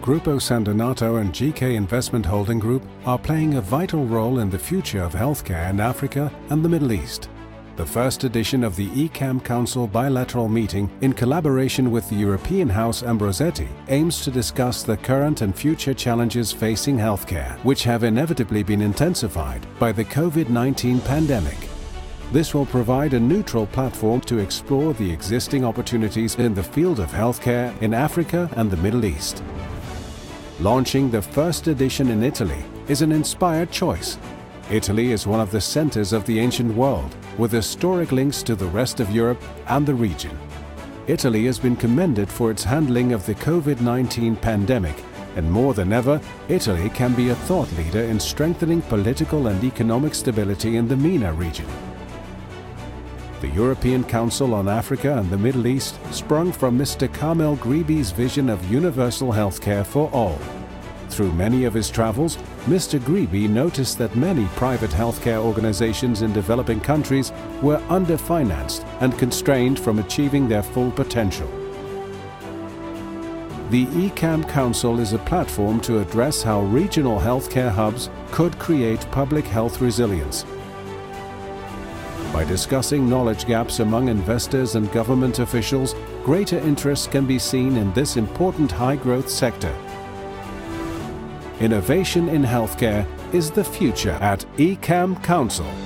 Grupo Sandonato and GK Investment Holding Group are playing a vital role in the future of healthcare in Africa and the Middle East. The first edition of the ECAM Council bilateral meeting, in collaboration with the European House Ambrosetti, aims to discuss the current and future challenges facing healthcare, which have inevitably been intensified by the COVID-19 pandemic. This will provide a neutral platform to explore the existing opportunities in the field of healthcare in Africa and the Middle East. Launching the first edition in Italy is an inspired choice. Italy is one of the centers of the ancient world, with historic links to the rest of Europe and the region. Italy has been commended for its handling of the COVID-19 pandemic, and more than ever, Italy can be a thought leader in strengthening political and economic stability in the MENA region. The European Council on Africa and the Middle East sprung from Mr. Kamel Gribi's vision of universal healthcare for all. Through many of his travels, Mr. Gribi noticed that many private healthcare organizations in developing countries were underfinanced and constrained from achieving their full potential. The ECAM Council is a platform to address how regional healthcare hubs could create public health resilience. By discussing knowledge gaps among investors and government officials, greater interest can be seen in this important high-growth sector. Innovation in healthcare is the future at ECAM Council.